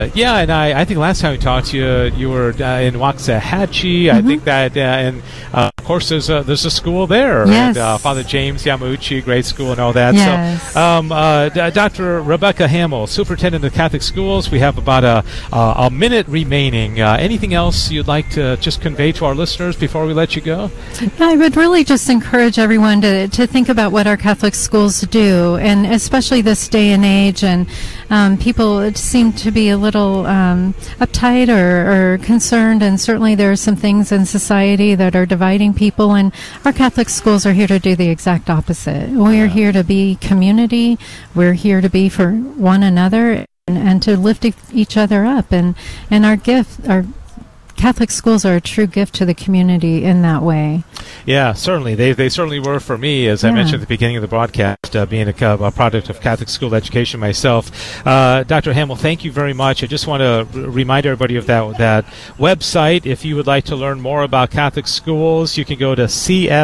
Yeah, and I think last time we talked to you, you were in Waxahachie. I think that, and of course, there's a school there. Yes. And Father James Yamauchi, great school and all that. Yes. So, Dr. Rebecca Hamill, Superintendent of Catholic Schools, we have about a minute remaining. Anything else you'd like to just convey to our listeners before we let you go? I would really just encourage everyone to think about what our Catholic schools do, and especially this day and age, and people seem to be a little uptight or concerned, and certainly there are some things in society that are dividing people, and our Catholic schools are here to do the exact opposite. We're here to be community. We're here to be for one another and to lift each other up, and our Catholic schools are a true gift to the community in that way. Yeah, certainly. They certainly were for me, as I mentioned at the beginning of the broadcast, being a product of Catholic school education myself. Dr. Hamill, thank you very much. I just want to remind everybody of that website. If you would like to learn more about Catholic schools, you can go to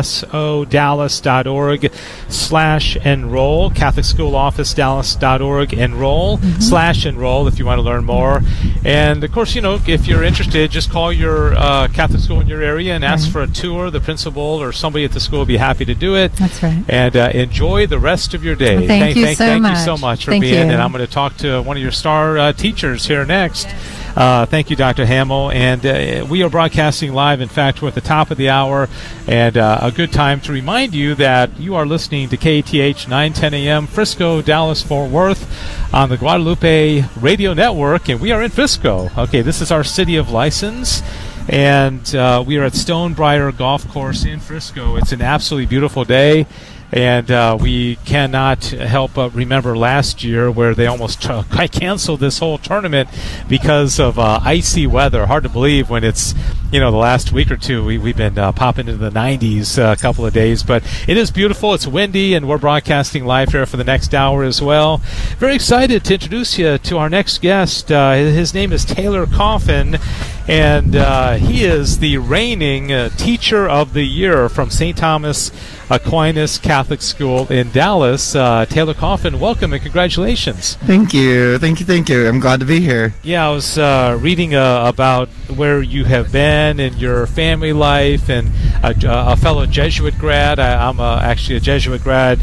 csodallas.org/enroll, CatholicSchoolOfficeDallas.org, enroll/enroll if you want to learn more. And, of course, if you're interested, just call your Catholic school in your area and ask for a tour. The principal or somebody at the school will be happy to do it. That's right. And enjoy the rest of your day. Well, thank you so much for being in. And I'm going to talk to one of your star teachers here next. Thank you, Dr. Hamill. And we are broadcasting live. In fact, we're at the top of the hour. And a good time to remind you that you are listening to KATH 910 AM, Frisco, Dallas, Fort Worth, on the Guadalupe Radio Network. And we are in Frisco. Okay, this is our city of license. And we are at Stonebriar Golf Course in Frisco. It's an absolutely beautiful day. And we cannot help but remember last year where they almost canceled this whole tournament because of icy weather. Hard to believe when it's, the last week or two we've been popping into the 90s a couple of days. But it is beautiful. It's windy, and we're broadcasting live here for the next hour as well. Very excited to introduce you to our next guest. His name is Taylor Coffin, and he is the reigning Teacher of the Year from St. Thomas Aquinas Catholic School in Dallas. Taylor Coffin, welcome and congratulations. Thank you. I'm glad to be here. Yeah, I was reading about where you have been in your family life, and a fellow Jesuit grad. I'm actually a Jesuit grad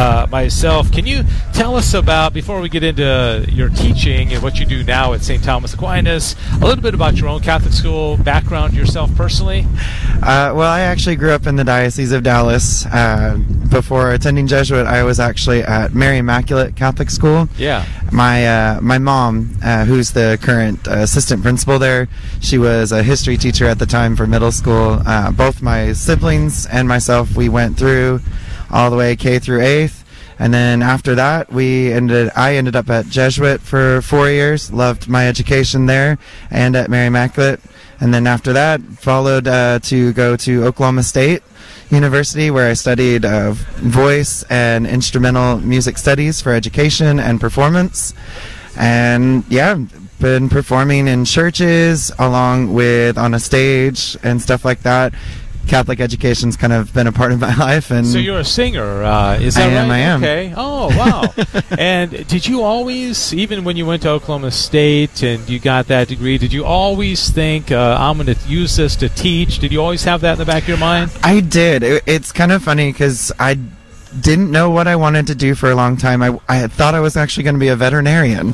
myself. Can you tell us about, before we get into your teaching and what you do now at St. Thomas Aquinas, a little bit about your own Catholic school background yourself personally? Well, I actually grew up in the Diocese of Dallas. Before attending Jesuit, I was actually at Mary Immaculate Catholic School. Yeah. My mom, who's the current assistant principal there, she was a history teacher at the time for middle school. Both my siblings and myself, we went through all the way K through 8th. And then after that, I ended up at Jesuit for 4 years. Loved my education there and at Mary Immaculate. And then after that, followed to go to Oklahoma State University, where I studied voice and instrumental music studies for education and performance. And been performing in churches along with on a stage and stuff like that. Catholic education's kind of been a part of my life. And so you're a singer, is that right? I am. Okay. Oh, wow. And did you always, even when you went to Oklahoma State and you got that degree, did you always think, I'm going to use this to teach? Did you always have that in the back of your mind? I did. It's kind of funny because I didn't know what I wanted to do for a long time. I thought I was actually going to be a veterinarian.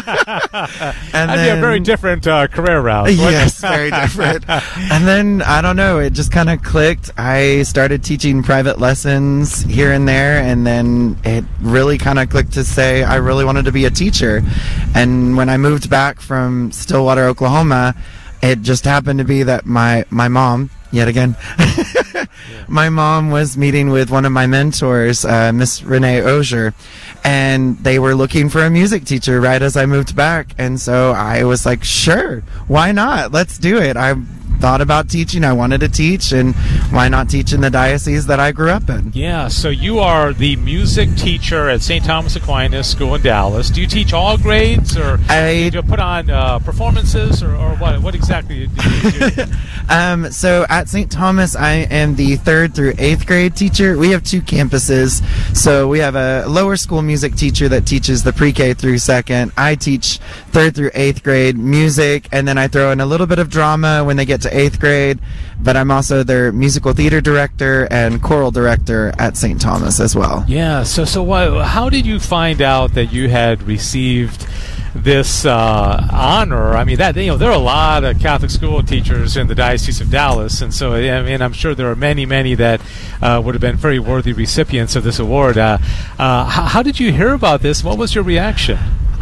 That'd be a very different career route. Yes, very different. And then, I don't know, it just kind of clicked. I started teaching private lessons here and there, and then it really kind of clicked to say I really wanted to be a teacher. And when I moved back from Stillwater, Oklahoma, it just happened to be that my mom, yet again, my mom was meeting with one of my mentors, Miss Renee Ozier, and they were looking for a music teacher right as I moved back. And so I was like, sure, why not? Let's do it. I thought about teaching. I wanted to teach, and why not teach in the diocese that I grew up in? Yeah, so you are the music teacher at St. Thomas Aquinas School in Dallas. Do you teach all grades, or do you put on performances, or what exactly do you do? So at St. Thomas, I am the 3rd through 8th grade teacher. We have 2 campuses. So we have a lower school music teacher that teaches the pre-K through 2nd. I teach 3rd through 8th grade music, and then I throw in a little bit of drama when they get to 8th grade. But I'm also their musical theater director and choral director at St. Thomas as well. Yeah, so how did you find out that you had received this honor? I mean, there are a lot of Catholic school teachers in the Diocese of Dallas, and so I'm sure there are many that would have been very worthy recipients of this award. How did you hear about this? What was your reaction?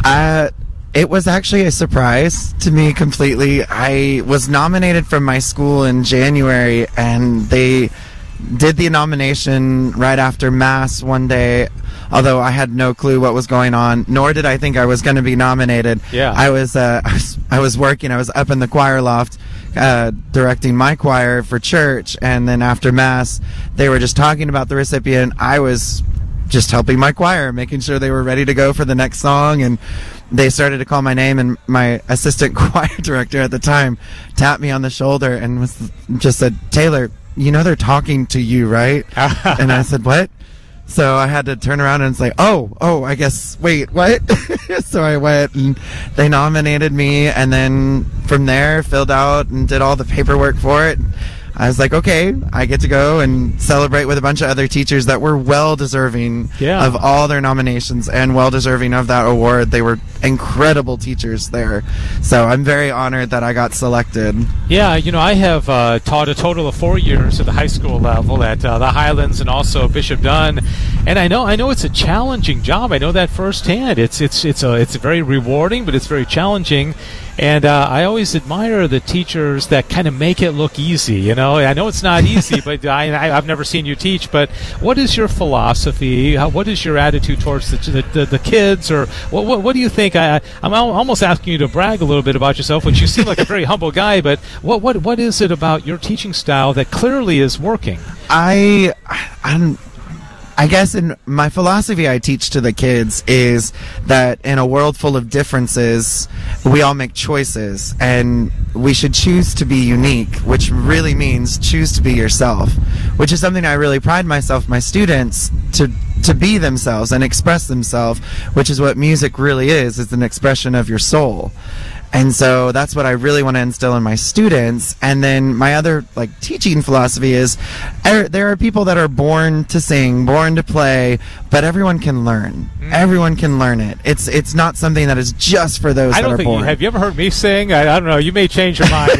It was actually a surprise to me completely. I was nominated from my school in January, and they did the nomination right after Mass one day, although I had no clue what was going on, nor did I think I was going to be nominated. Yeah. I was working. I was up in the choir loft directing my choir for church, and then after Mass, they were just talking about the recipient. I was just helping my choir, making sure they were ready to go for the next song, and they started to call my name, and my assistant choir director at the time tapped me on the shoulder and just said, "Taylor, you know they're talking to you, right?" And I said, "What?" So I had to turn around and say, oh, I guess, wait, what? So I went, and they nominated me, and then from there filled out and did all the paperwork for it. I was like, okay, I get to go and celebrate with a bunch of other teachers that were well-deserving of all their nominations and well-deserving of that award. They were incredible teachers there. So I'm very honored that I got selected. Yeah, I have taught a total of 4 years at the high school level at the Highlands and also Bishop Dunn. And I know it's a challenging job. I know that firsthand. It's very rewarding, but it's very challenging. And I always admire the teachers that kind of make it look easy. I know it's not easy, but I've never seen you teach. But what is your philosophy? What is your attitude towards the kids? Or what do you think? I'm almost asking you to brag a little bit about yourself, which you seem like a very humble guy. But what is it about your teaching style that clearly is working? I guess in my philosophy I teach to the kids is that in a world full of differences, we all make choices, and we should choose to be unique, which really means choose to be yourself, which is something I really pride my students to be themselves and express themselves, which is what music really is an expression of your soul. And so that's what I really want to instill in my students. And then my other teaching philosophy is there are people that are born to sing, born to play, but everyone can learn. Everyone can learn it. It's not something that is just for those that are born. Have you ever heard me sing? I don't know. You may change your mind.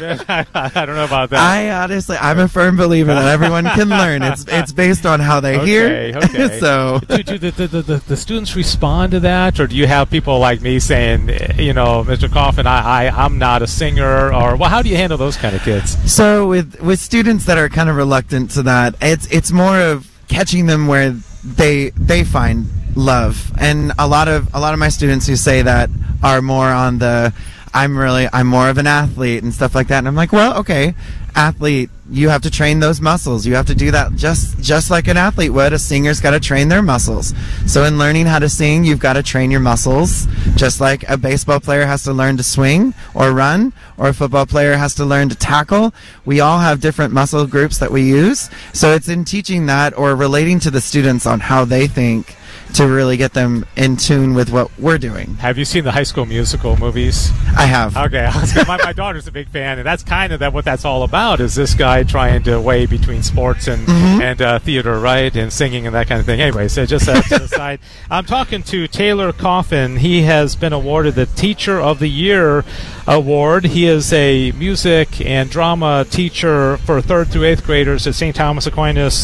I don't know about that. I'm a firm believer that everyone can learn. It's based on how they hear. Okay. So do the students respond to that, or do you have people like me saying, Mr. Coffin, I'm not a singer, or how do you handle those kind of kids? So with students that are kind of reluctant to that, it's more of catching them where they find love. And a lot of my students who say that are more on the I'm more of an athlete and stuff like that. And I'm like, well, okay, athlete, you have to train those muscles. You have to do that just like an athlete would. A singer's got to train their muscles. So in learning how to sing, you've got to train your muscles, just like a baseball player has to learn to swing or run, or a football player has to learn to tackle. We all have different muscle groups that we use. So it's in teaching that or relating to the students on how they think to really get them in tune with what we're doing. Have you seen the High School Musical movies? I have. Okay, my daughter's a big fan, and that's kind of what that's all about, is this guy trying to weigh between sports and theater, right, and singing and that kind of thing. Anyway, so just to the side. I'm talking to Taylor Coffin. He has been awarded the Teacher of the Year award. He is a music and drama teacher for 3rd through 8th graders at St. Thomas Aquinas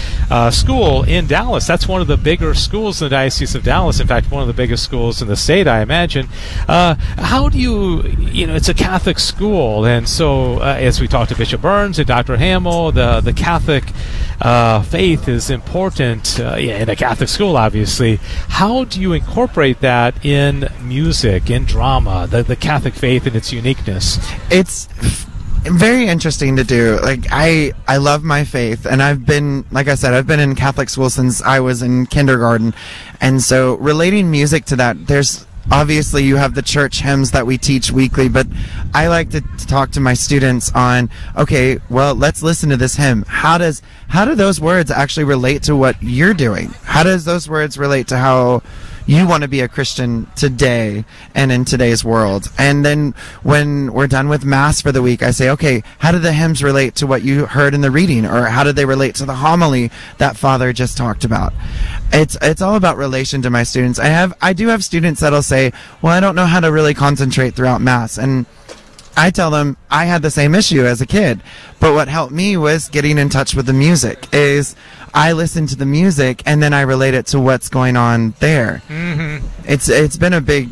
School in Dallas. That's one of the bigger schools in the Diocese of Dallas. In fact, one of the biggest schools in the state, I imagine. How do you it's a Catholic school, and so as we talked to Bishop Burns and Dr. Hamill, the Catholic faith is important in a Catholic school, obviously. How do you incorporate that in music, in drama, the Catholic faith and its uniqueness? very interesting to do. Like, I love my faith, and I've been, like I said, I've been in Catholic school since I was in kindergarten, and so relating music to that, there's obviously you have the church hymns that we teach weekly, but I like to talk to my students on, okay, well, let's listen to this hymn. How do those words actually relate to what you're doing? How does those words relate to how you want to be a Christian today and in today's world? And then when we're done with Mass for the week, I say, okay, how do the hymns relate to what you heard in the reading? Or how do they relate to the homily that Father just talked about? It's all about relation to my students. I do have students that'll say, well, I don't know how to really concentrate throughout Mass. And I tell them I had the same issue as a kid, but what helped me was getting in touch with the music. Is I listen to the music and then I relate it to what's going on there. Mm-hmm. It's been a big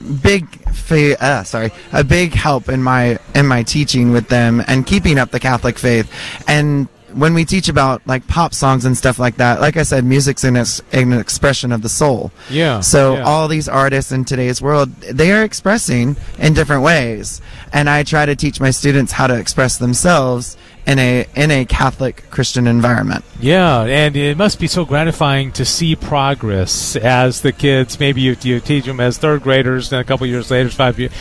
help in my teaching with them and keeping up the Catholic faith. And when we teach about like pop songs and stuff like that, like I said, music's an expression of the soul. Yeah. So all these artists in today's world, they are expressing in different ways, and I try to teach my students how to express themselves in a Catholic Christian environment. Yeah, and it must be so gratifying to see progress as the kids, maybe you teach them as third graders, then a couple years later, 5 years,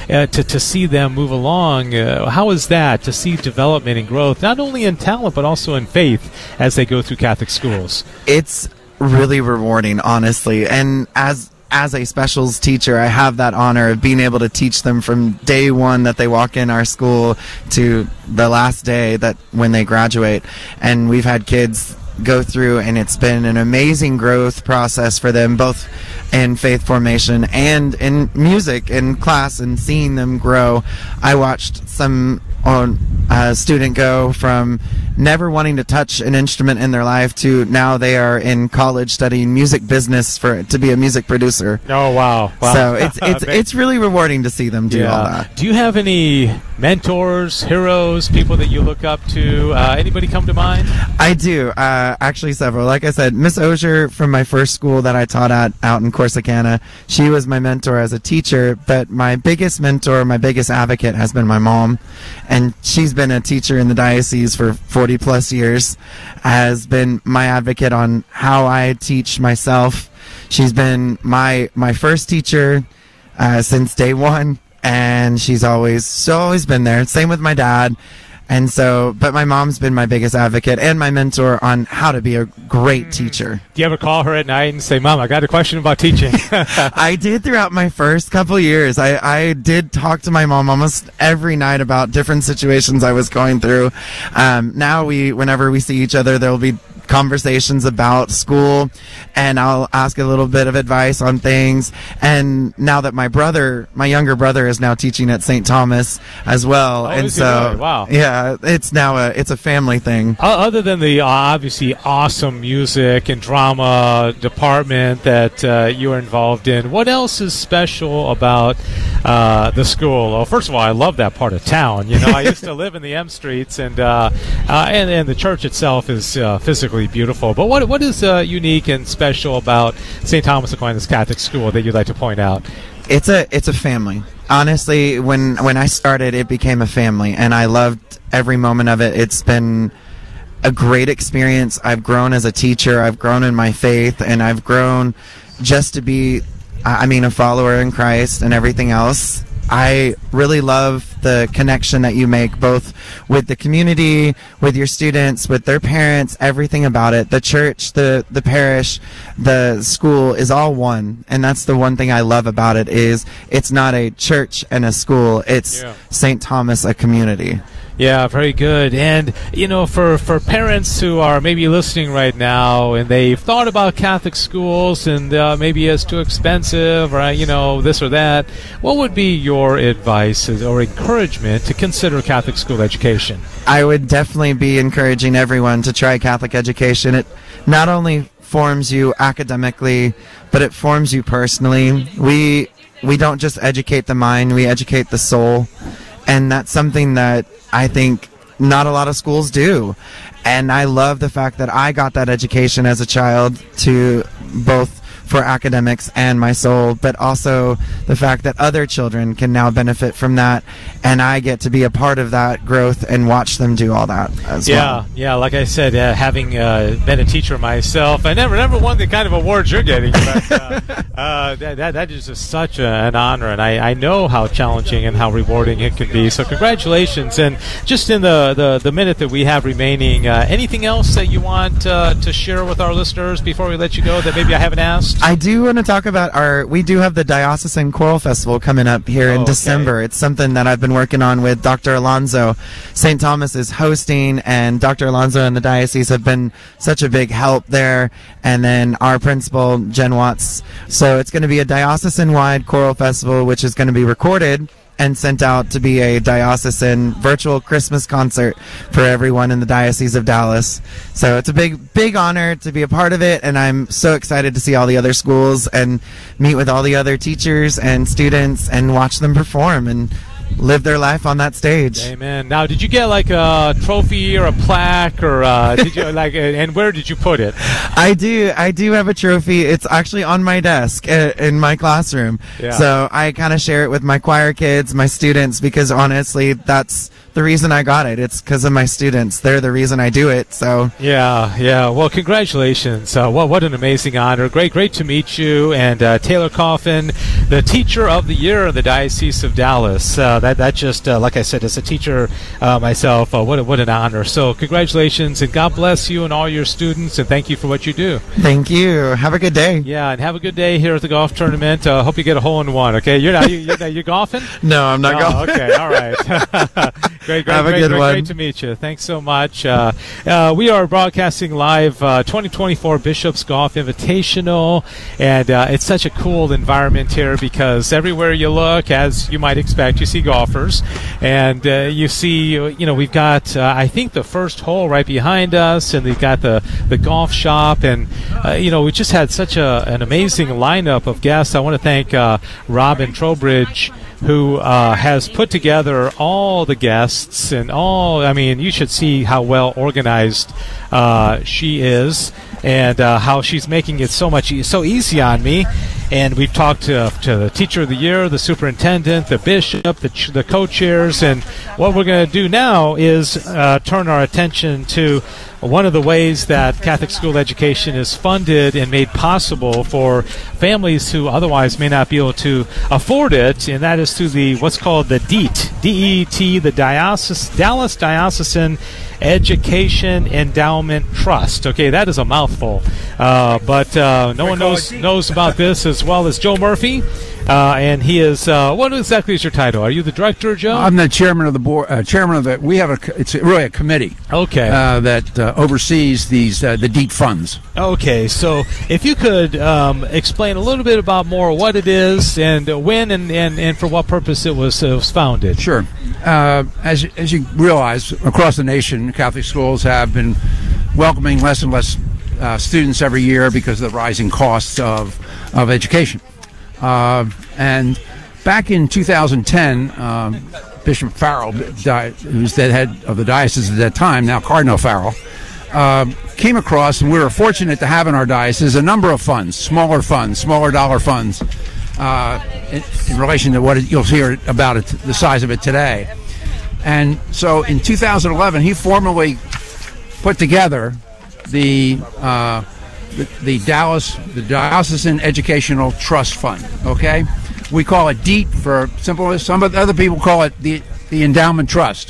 to see them move along. How is that, to see development and growth, not only in talent, but also in faith as they go through Catholic schools? It's really rewarding, honestly, and as a specials teacher, I have that honor of being able to teach them from day one that they walk in our school to the last day that when they graduate. And we've had kids go through, and it's been an amazing growth process for them, both in faith formation and in music in class, and seeing them grow. I watched some student go from never wanting to touch an instrument in their life to now they are in college studying music business to be a music producer. Oh, wow. So it's really rewarding to see them do all that. Do you have any mentors, heroes, people that you look up to? Anybody come to mind? I do. Actually, several. Like I said, Miss Osier from my first school that I taught at out in Corsicana, she was my mentor as a teacher, but my biggest mentor, my biggest advocate has been my mom. And she's been a teacher in the diocese for 40 plus years, has been my advocate on how I teach myself. She's been my first teacher since day one, and she's always been there. Same with my dad. And so, but my mom's been my biggest advocate and my mentor on how to be a great teacher. Do you ever call her at night and say, Mom, I got a question about teaching? I did throughout my first couple years. I did talk to my mom almost every night about different situations I was going through. Now whenever we see each other, there will be conversations about school, and I'll ask a little bit of advice on things. And now that my younger brother is now teaching at St. Thomas as well. Oh, and so, really? Wow. Yeah, it's now it's a family thing. Other than the obviously awesome music and drama department that you are involved in, what else is special about the school? Well, first of all, I love that part of town. You know, I used to live in the M Streets, and the church itself is physically beautiful. But what is unique and special about St. Thomas Aquinas Catholic School that you'd like to point out? It's a family. Honestly, when I started, it became a family, and I loved every moment of it. It's been a great experience. I've grown as a teacher. I've grown in my faith, and I've grown just to be, a follower in Christ and everything else. I really love the connection that you make, both with the community, with your students, with their parents, everything about it. The church, the parish, the school is all one. And that's the one thing I love about it, is it's not a church and a school. It's St. Thomas, a community. Yeah, very good. And, for parents who are maybe listening right now and they've thought about Catholic schools and maybe it's too expensive or, this or that, what would be your advice or encouragement to consider Catholic school education? I would definitely be encouraging everyone to try Catholic education. It not only forms you academically, but it forms you personally. We don't just educate the mind, we educate the soul. And that's something that I think not a lot of schools do. And I love the fact that I got that education as a child to both for academics and my soul, but also the fact that other children can now benefit from that, and I get to be a part of that growth and watch them do all that as well. Yeah, like I said, having been a teacher myself, I never won the kind of awards you're getting, but that is just such an honor, and I know how challenging and how rewarding it can be. So congratulations. And just in the minute that we have remaining, anything else that you want to share with our listeners before we let you go that maybe I haven't asked? I do want to talk about we do have the Diocesan Choral Festival coming up here in December. It's something that I've been working on with Dr. Alonso. St. Thomas is hosting, and Dr. Alonso and the diocese have been such a big help there, and then our principal, Jen Watts. So it's going to be a diocesan-wide choral festival, which is going to be recorded and sent out to be a diocesan virtual Christmas concert for everyone in the Diocese of Dallas. So it's a big honor to be a part of it, and I'm so excited to see all the other schools and meet with all the other teachers and students and watch them perform and live their life on that stage. Amen. Now, did you get like a trophy or a plaque, or did you and where did you put it? I do have a trophy. It's actually on my desk in my classroom. Yeah. So I kind of share it with my choir kids, my students, because honestly, that's the reason I got it. It's because of my students. They're the reason I do it. So yeah. Well, congratulations. What an amazing honor. Great to meet you. And Taylor Coffin, the Teacher of the Year in the Diocese of Dallas. That just like I said, as a teacher myself, what an honor. So congratulations, and God bless you and all your students, and thank you for what you do. Thank you. Have a good day. Yeah, and have a good day here at the golf tournament. Hope you get a hole in one. Okay, you're golfing? No, I'm not golfing. Okay, all right. Great, have a good one. Great to meet you. Thanks so much. We are broadcasting live 2024 Bishops Golf Invitational, and it's such a cool environment here because everywhere you look, as you might expect, you see golfers, and you see, we've got I think the first hole right behind us, and we've got the golf shop, and we just had such an amazing lineup of guests. I want to thank Robin Trowbridge, who has put together all the guests and you should see how well organized she is, and how she's making it so easy on me. And we've talked to the Teacher of the Year, the Superintendent, the Bishop, the co-chairs, and what we're going to do now is turn our attention to one of the ways that Catholic school education is funded and made possible for families who otherwise may not be able to afford it, and that is through what's called the DEET, D-E-E-T, the Dallas Diocesan Education Endowment Trust. Okay, that is a mouthful, but no one knows about this as well as Joe Murphy, and he is. What exactly is your title? Are you the director, Joe? I'm the chairman of the board. We have it's really a committee. Okay. That oversees the DEET funds. Okay, so if you could explain a little bit about more what it is and when and for what purpose it was founded. Sure. As you realize, across the nation, Catholic schools have been welcoming less and less students every year because of the rising costs of education. And back in 2010, Bishop Farrell, who's the head of the diocese at that time, now Cardinal Farrell, came across, and we were fortunate to have in our diocese a number of funds, smaller dollar funds, in relation to what you'll hear about it, the size of it today. And so in 2011, he formally put together the Diocesan Educational Trust Fund. Okay, we call it DEET for simple. Some other people call it the Endowment Trust.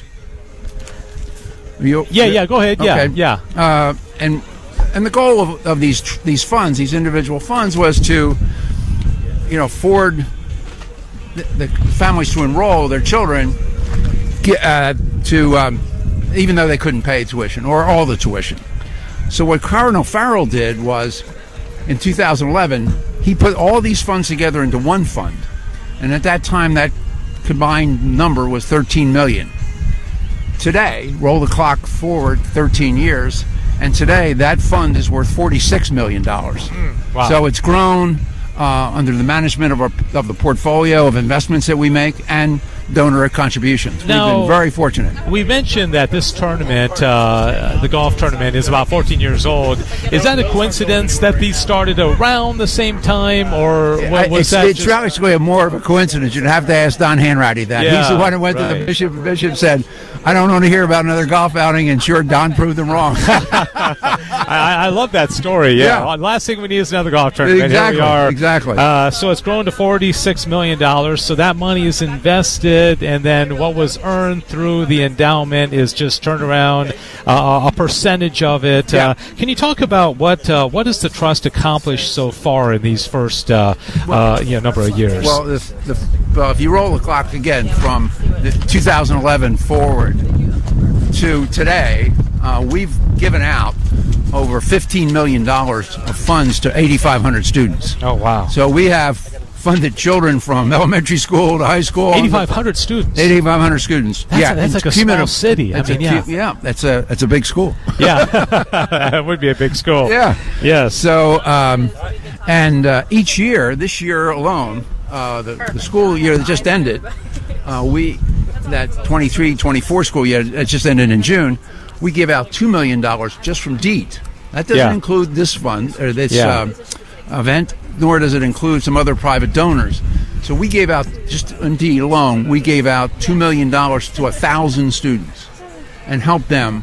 Go ahead. Okay. Yeah. And the goal of these funds, these individual funds, was to afford the families to enroll their children even though they couldn't pay tuition or all the tuition. So what Cardinal Farrell did was, in 2011, he put all these funds together into one fund, and at that time that combined number was $13 million. Today, roll the clock forward 13 years, and today that fund is worth $46 million. Wow. So it's grown under the management of the portfolio of investments that we make and donor contributions. We've been very fortunate. We mentioned that this tournament, the golf tournament, is about 14 years old. Is that a coincidence that these started around the same time, or was that? It's actually more of a coincidence. You'd have to ask Don Hanratty that. Yeah, he's the one who went to the bishop. The bishop said, "I don't want to hear about another golf outing," and sure, Don proved him wrong. I love that story. Yeah. Well, last thing we need is another golf tournament. Exactly. Here we are. Exactly. So it's grown to $46 million. So that money is invested, and then what was earned through the endowment is just turned around a percentage of it. Yeah. Can you talk about what has the trust accomplished so far in these first number of years? Well, if you roll the clock again from 2011 forward to today, we've given out over $15 million of funds to 8,500 students. Oh, wow. So we have funded children from elementary school to high school. 8,500 students. 8,500 students. That's like a small city. That's a big school. Yeah, it would be a big school. Yeah. Yes. So, each year, this year alone, the school year that just ended, that 23-24 school year that just ended in June, we give out $2 million just from DEET. That doesn't include this fund or this event, nor does it include some other private donors. So we gave out, just in DEET alone, we gave out $2 million to 1,000 students and helped them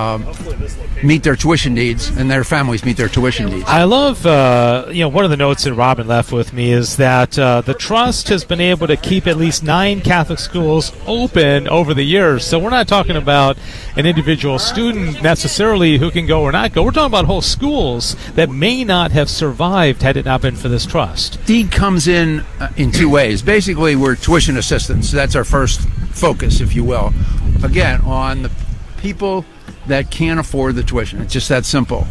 meet their tuition needs, and their families meet their tuition needs. I love, one of the notes that Robin left with me is that the trust has been able to keep at least 9 Catholic schools open over the years. So we're not talking about an individual student necessarily who can go or not go. We're talking about whole schools that may not have survived had it not been for this trust. DEET comes in 2 ways. Basically, we're tuition assistance. That's our first focus, if you will. Again, on the people that can't afford the tuition. It's just that simple.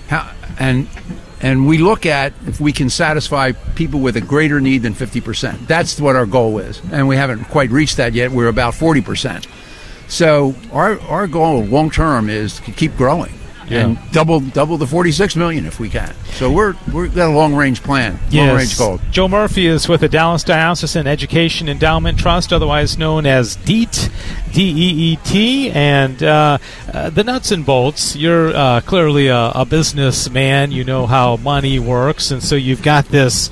And we look at if we can satisfy people with a greater need than 50%. That's what our goal is. And we haven't quite reached that yet. We're about 40%. So our goal long term is to keep growing. And double the 46 million if we can. So we've got a long range plan, long range goal. Joe Murphy is with the Dallas Diocesan Education Endowment Trust, otherwise known as DEET, DEET, and the nuts and bolts. You're clearly a businessman. You know how money works, and so you've got this,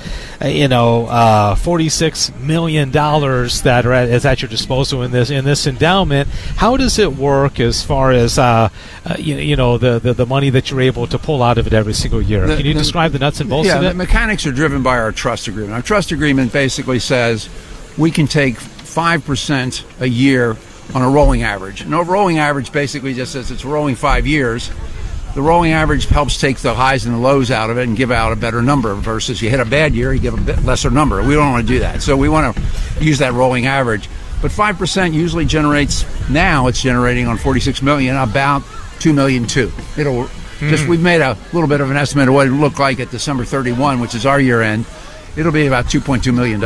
$46 million that is at your disposal in this endowment. How does it work as far as the money that you're able to pull out of it every single year? Can you describe the nuts and bolts of it? Yeah, the mechanics are driven by our trust agreement. Our trust agreement basically says we can take 5% a year on a rolling average. And a rolling average basically just says it's rolling 5 years. The rolling average helps take the highs and the lows out of it and give out a better number versus you hit a bad year, you give a bit lesser number. We don't want to do that. So we want to use that rolling average. But 5% usually generates, now it's generating on 46 million about $2.2 million. We've made a little bit of an estimate of what it would look like at December 31, which is our year end. It'll be about $2.2 million.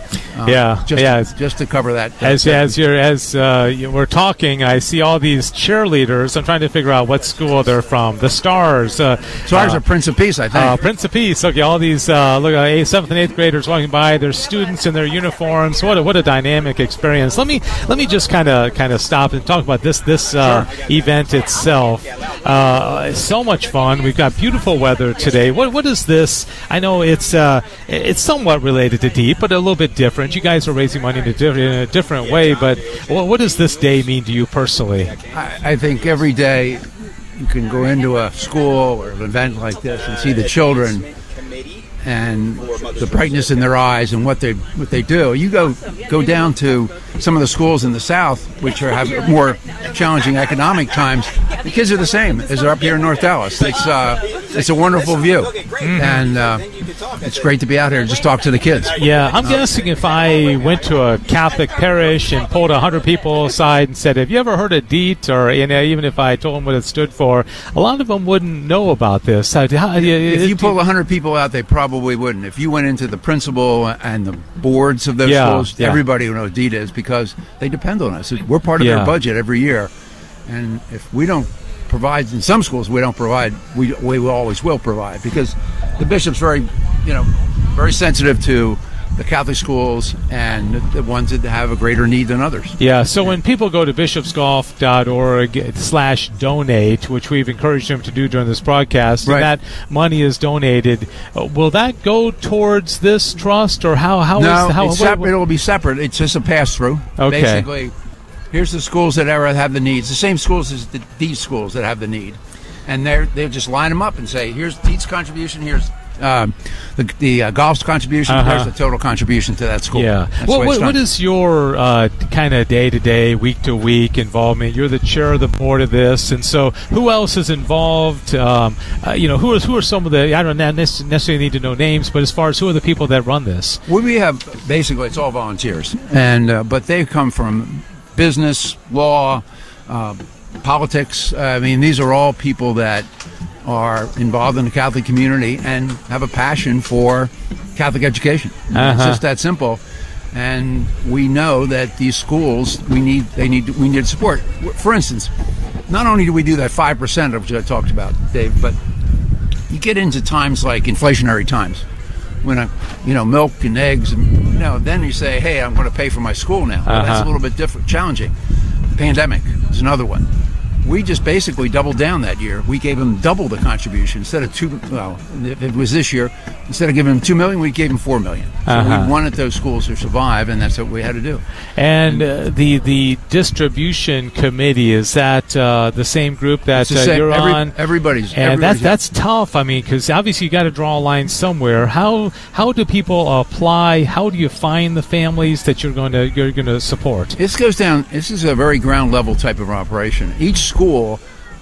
Just to cover that. As we're talking, I see all these cheerleaders. I'm trying to figure out what school they're from. The Stars. Stars are Prince of Peace, I think. Prince of Peace. Okay, all these 7th and 8th graders walking by. Their students in their uniforms. What a dynamic experience. Let me just kind of stop and talk about this event itself. So much fun. We've got beautiful weather today. What is this? I know it's somewhat related to DEET, but a little bit different. You guys are raising money in a different way, but what does this day mean to you personally? I think every day you can go into a school or an event like this and see the children and the brightness in their eyes and what they do. You go down to some of the schools in the South, which have more challenging economic times. The kids are the same as they're up here in North Dallas. It's a wonderful view, and it's great to be out here and just talk to the kids. Yeah, I'm guessing if I went to a Catholic parish and pulled 100 people aside and said, "Have you ever heard of DEET?" or even if I told them what it stood for, a lot of them wouldn't know about this. If you pull 100 people out, they probably wouldn't. If you went into the principal and the boards of those schools, everybody would know what DEET is because they depend on us. We're part of their budget every year, and if we don't provide, in some schools we don't provide, we always will provide because the bishop's very very sensitive to the Catholic schools and the ones that have a greater need than others. Yeah, so when people go to bishopsgolf.org/donate, which we've encouraged them to do during this broadcast, Right. and that money is donated, will that go towards this trust, or how No, is how it's separate. It'll be separate. It's just a pass-through. Okay. Basically, here's the schools that have the needs. The same schools as these schools that have the need. And they'll just line them up and say, here's Deet's contribution, here's the golf's contribution, there's the total contribution to that school. Yeah. That's the way it's done. What is your kind of day-to-day, week-to-week involvement? You're the chair of the board of this, and so who else is involved? Who are some of the, I don't necessarily need to know names, but as far as who are the people that run this? We have, basically, it's all volunteers. And but they come from business, law, politics. I mean, these are all people that are involved in the Catholic community and have a passion for Catholic education. It's just that simple. And we know that these schools, we need support. For instance, not only do we do that 5% of which I talked about, Dave, but you get into times like inflationary times when milk and eggs, and then you say, hey, I'm going to pay for my school now. Well, that's a little bit different, challenging. Pandemic is another one. We just basically doubled down that year. We gave them double the contribution instead of if it was this year, instead of giving them $2 million, we gave them $4 million. So we wanted those schools to survive, and that's what we had to do. And the distribution committee, is that the same group that you're on? Everybody's. And that's tough. I mean, because obviously you got to draw a line somewhere. How do people apply? How do you find the families that you're going to support? This goes down. This is a very ground level type of operation. Each school,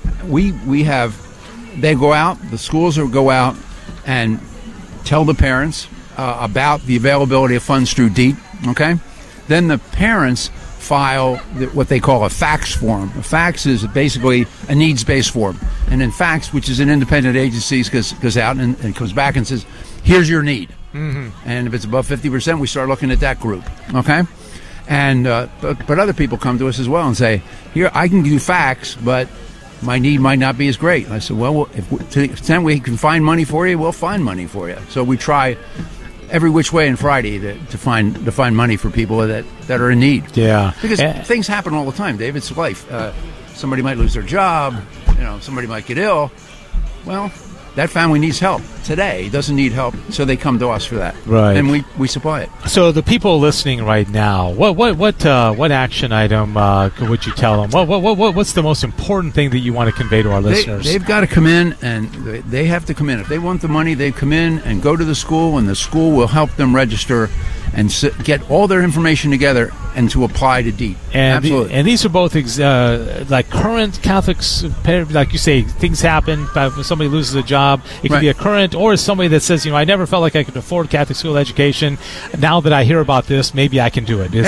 they go out. The schools will go out and tell the parents about the availability of funds through DEET. Okay, then the parents file what they call a fax form. A fax is basically a needs-based form, and in fax, which is an independent agency, goes out and comes back and says, "Here's your need." And if it's above 50%, we start looking at that group. Okay. And but other people come to us as well and say, here, I can do fax, but my need might not be as great. And I said, well, to the extent we can find money for you, we'll find money for you. So we try every which way on Friday to find money for people that are in need. Yeah. Because things happen all the time, Dave. It's life. Somebody might lose their job. Somebody might get ill. Well, that family needs help today, doesn't need help, so they come to us for that. Right. And we supply it. So the people listening right now, what action item would you tell them? What's the most important thing that you want to convey to our listeners? They've got to come in, and they have to come in. If they want the money, they come in and go to the school, and the school will help them register and get all their information together and to apply to DEET. Absolutely. And these are both like current Catholics, like you say, things happen. When somebody loses a job, it can be a current, or somebody that says, I never felt like I could afford Catholic school education. Now that I hear about this, maybe I can do it.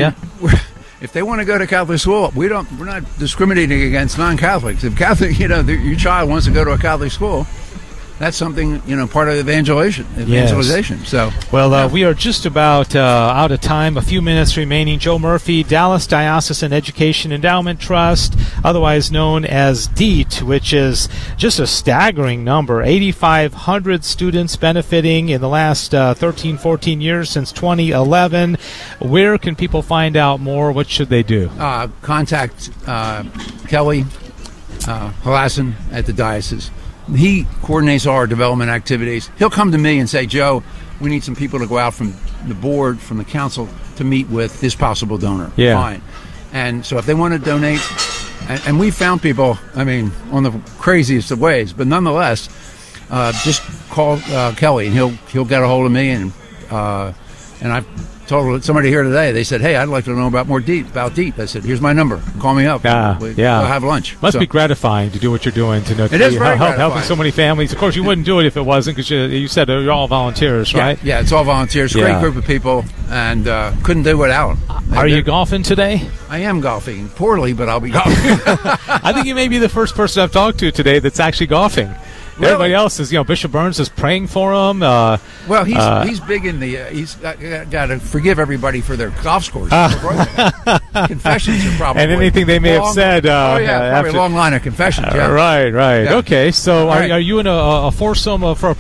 If they want to go to Catholic school, we're not discriminating against non-Catholics. If Catholic, your child wants to go to a Catholic school, that's something, part of evangelization. Yes. So, we are just about out of time. A few minutes remaining. Joe Murphy, Dallas Diocesan Education Endowment Trust, otherwise known as DEET, which is just a staggering number. 8,500 students benefiting in the last 13, 14 years since 2011. Where can people find out more? What should they do? Contact Kelly Halassin at the diocese. He coordinates all our development activities. He'll come to me and say, Joe, we need some people to go out from the board, from the council, to meet with this possible donor. Yeah. Fine. And so if they want to donate, and we found people, on the craziest of ways, but nonetheless, just call Kelly, and he'll get a hold of me, and I've told somebody here today, they said, hey, I'd like to know about DEET. I said, here's my number. Call me up. We'll have lunch. Must be gratifying to do what you're doing, to know it is very gratifying. Helping so many families. Of course, you wouldn't do it if it wasn't, because you said you're all volunteers, right? Yeah, it's all volunteers. Great group of people, and couldn't do without them. Are you golfing today? I am golfing. Poorly, but I'll be golfing. I think you may be the first person I've talked to today that's actually golfing. Really? Everybody else is, Bishop Burns is praying for him. Well, he's big in the. He's got to forgive everybody for their golf scores. Confessions are probably. And anything they may have said. Probably a long line of confessions. Yeah. Right. Yeah. Okay, so right. Are you in a foursome for a particular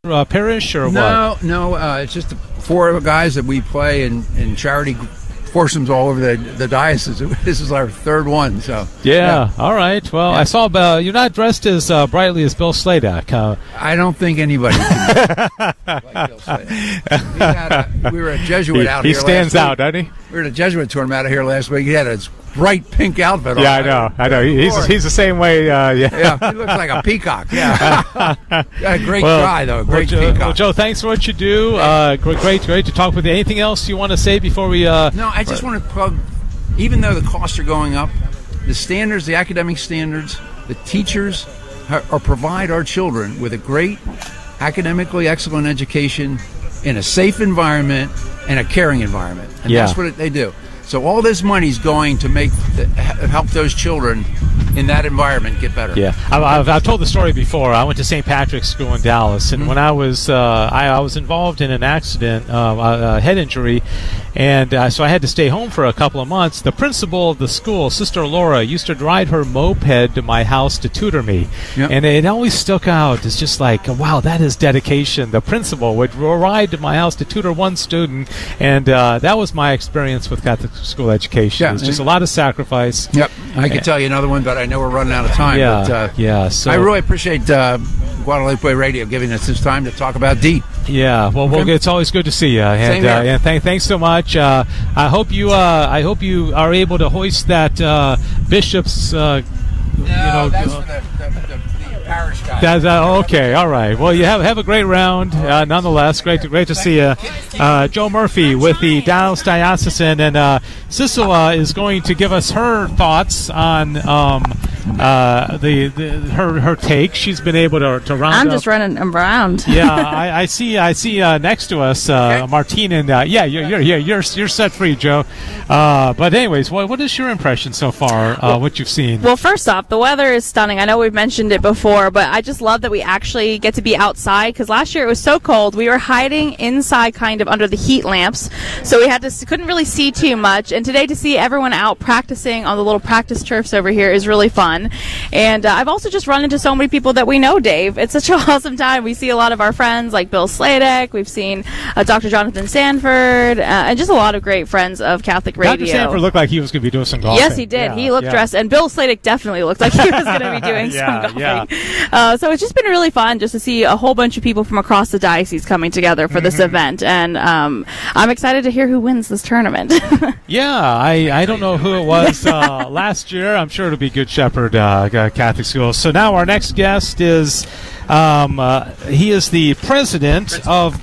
parish or what? No. It's just 4 guys that we play in charity foursomes all over the diocese. This is our 3rd one. So yeah. All right. Well, I saw you're not dressed as brightly as Bill Sladak. I don't think anybody can like Bill Sladak. We were a Jesuit out here. He stands out, doesn't he? We were at a Jesuit tournament out here last week. He had his bright pink outfit on. Yeah, I know. He's the same way. Yeah, he looks like a peacock. Yeah, got a great guy though. Great peacock. Well, Joe, thanks for what you do. Great to talk with you. Anything else you want to say before we? No, I just want to plug. Even though the costs are going up, the standards, the academic standards, the teachers provide our children with a great, academically excellent education in a safe environment and a caring environment, and that's what they do. So all this money is going to help those children in that environment get better. Yeah, I've told the story before. I went to St. Patrick's School in Dallas, and when I was involved in an accident, a head injury, and so I had to stay home for a couple of months. The principal of the school, Sister Laura, used to ride her moped to my house to tutor me, and it always stuck out. It's just like, wow, that is dedication. The principal would ride to my house to tutor one student, and that was my experience with Catholic school education. It was just a lot of sacrifice. Yep, I could tell you another one, but I know we're running out of time. So I really appreciate Guadalupe Radio giving us this time to talk about D. Yeah, well, it's always good to see you, and thanks so much. I hope you are able to hoist that bishop's. That's for the parish guy. That's okay. All right. Well, you have a great round. Nonetheless, great to see you, Joe Murphy with the Dallas Diocesan, and Sissel is going to give us her thoughts on her take. She's been able to round. I'm just running around. Yeah, I see next to us Martine, and you're set free, Joe. But anyways, what is your impression so far? What you've seen? Well, first off, the weather is stunning. I know we've mentioned it before, but I just love that we actually get to be outside, because last year it was so cold. We were hiding inside, kind of under the heat lamps, so we couldn't really see too much. And today to see everyone out practicing on the little practice turfs over here is really fun. And I've also just run into so many people that we know, Dave. It's such an awesome time. We see a lot of our friends like Bill Sladak. We've seen Dr. Jonathan Sanford, and just a lot of great friends of Catholic Radio. Dr. Sanford looked like he was going to be doing some golfing. Yes, he did. He looked dressed, and Bill Sladak definitely looked like he was going to be doing some golfing. So it's just been really fun just to see a whole bunch of people from across the diocese coming together for this event, and I'm excited to hear who wins this tournament. I don't know who it was last year. I'm sure it'll be Good Shepherd Catholic School. So now our next guest is he is the president of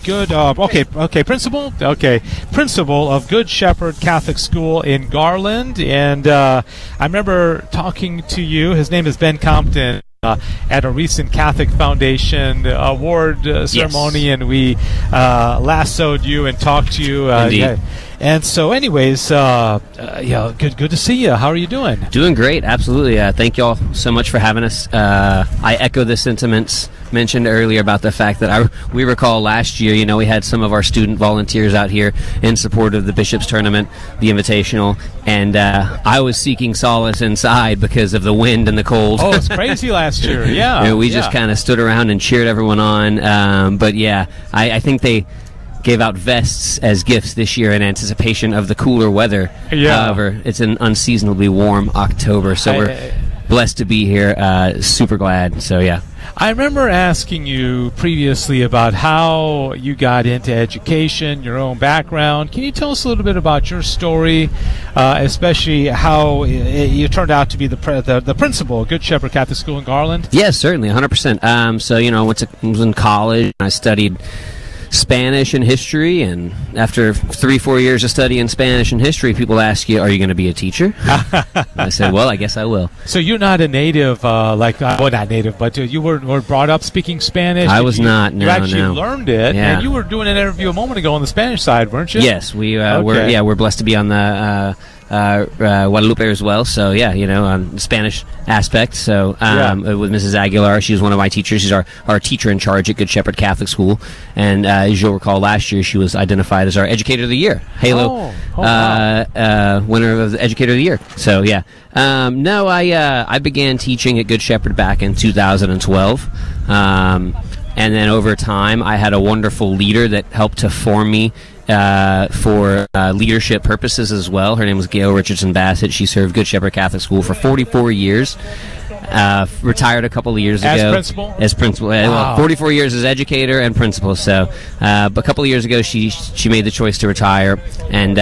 principal of Good Shepherd Catholic School in Garland, and I remember talking to you. His name is Ben Compton. At a recent Catholic Foundation award ceremony, and we lassoed you and talked to you. Indeed. And so, anyways, good to see you. How are you doing? Doing great, absolutely. Thank you all so much for having us. I echo the sentiments mentioned earlier about the fact that we recall last year, we had some of our student volunteers out here in support of the Bishop's Tournament, the Invitational, and I was seeking solace inside because of the wind and the cold. Oh, it's crazy last year, We just kind of stood around and cheered everyone on. But I think they gave out vests as gifts this year in anticipation of the cooler weather. However, it's an unseasonably warm October, so we're blessed to be here. Super glad. So, I remember asking you previously about how you got into education, your own background. Can you tell us a little bit about your story, especially how you turned out to be the principal of Good Shepherd Catholic School in Garland? Yes, certainly, 100%. So, I was in college, and I studied Spanish and history, and after 3-4 years of studying Spanish and history, people ask you, are you going to be a teacher? I said, well, I guess I will. So you're not a native, not native, but you were brought up speaking Spanish? I was not, no. You actually learned it, and you were doing an interview a moment ago on the Spanish side, weren't you? Yes, we're blessed to be on the Guadalupe as well, so on the Spanish aspect. So with Mrs. Aguilar, she was one of my teachers. She's our teacher in charge at Good Shepherd Catholic School, and as you'll recall, last year she was identified as our Educator of the Year, Halo winner of the Educator of the Year. So I began teaching at Good Shepherd back in 2012. And then over time, I had a wonderful leader that helped to form me for leadership purposes as well. Her name was Gail Richardson Bassett. She served Good Shepherd Catholic School for 44 years. Retired a couple of years ago. As principal? Wow. 44 years as educator and principal. So, but a couple of years ago, she made the choice to retire, and